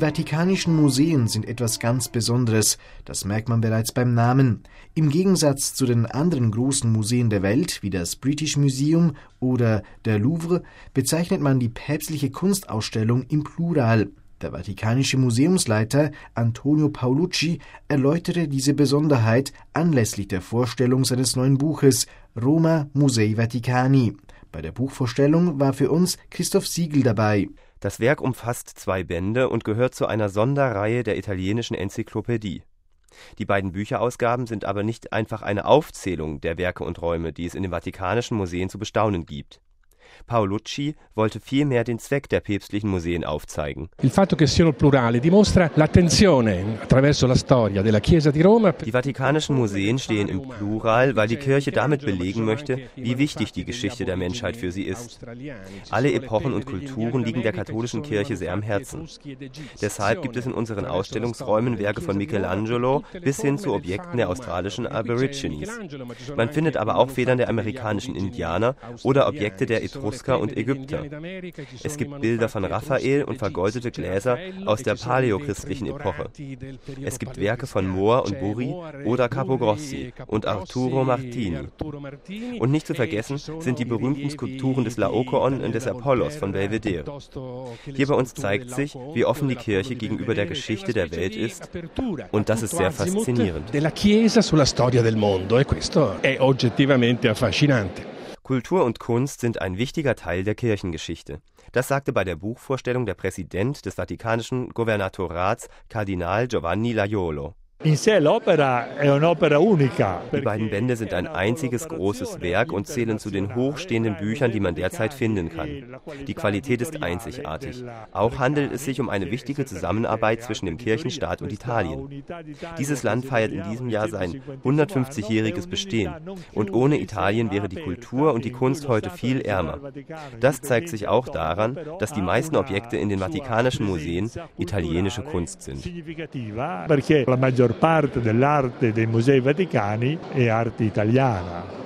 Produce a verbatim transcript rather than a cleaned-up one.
Vatikanischen Museen sind etwas ganz Besonderes, das merkt man bereits beim Namen. Im Gegensatz zu den anderen großen Museen der Welt, wie das British Museum oder der Louvre, bezeichnet man die päpstliche Kunstausstellung im Plural. Der vatikanische Museumsleiter Antonio Paolucci erläuterte diese Besonderheit anlässlich der Vorstellung seines neuen Buches Roma Musei Vaticani. Bei der Buchvorstellung war für uns Christoph Siegel dabei. Das Werk umfasst zwei Bände und gehört zu einer Sonderreihe der italienischen Enzyklopädie. Die beiden Bücherausgaben sind aber nicht einfach eine Aufzählung der Werke und Räume, die es in den Vatikanischen Museen zu bestaunen gibt. Paolucci wollte vielmehr den Zweck der päpstlichen Museen aufzeigen. Il fatto che siano plurali dimostra l'attenzione attraverso la storia della Chiesa di Roma. Die Vatikanischen Museen stehen im Plural, weil die Kirche damit belegen möchte, wie wichtig die Geschichte der Menschheit für sie ist. Alle Epochen und Kulturen liegen der katholischen Kirche sehr am Herzen. Deshalb gibt es in unseren Ausstellungsräumen Werke von Michelangelo bis hin zu Objekten der australischen Aborigines. Man findet aber auch Federn der amerikanischen Indianer oder Objekte der Etrusker und Ägypter. Es gibt Bilder von Raphael und vergoldete Gläser aus der paläochristlichen Epoche. Es gibt Werke von Mohr und Burri oder Capogrossi und Arturo Martini. Und nicht zu vergessen sind die berühmten Skulpturen des Laokoon und des Apollos von Belvedere. Hier bei uns zeigt sich, wie offen die Kirche gegenüber der Geschichte der Welt ist, und das ist sehr faszinierend. Della Chiesa sulla storia del mondo, e questo è oggettivamente affascinante. Kultur und Kunst sind ein wichtiger Teil der Kirchengeschichte. Das sagte bei der Buchvorstellung der Präsident des Vatikanischen Gouvernatorats, Kardinal Giovanni Laiolo. In sé l'opera è un'opera unica. Die beiden Bände sind ein einziges großes Werk und zählen zu den hochstehenden Büchern, die man derzeit finden kann. Die Qualität ist einzigartig. Auch handelt es sich um eine wichtige Zusammenarbeit zwischen dem Kirchenstaat und Italien. Dieses Land feiert in diesem Jahr sein hundertfünfzigjähriges Bestehen. Und ohne Italien wäre die Kultur und die Kunst heute viel ärmer. Das zeigt sich auch daran, dass die meisten Objekte in den Vatikanischen Museen italienische Kunst sind. Parte dell'arte dei Musei Vaticani è arte italiana.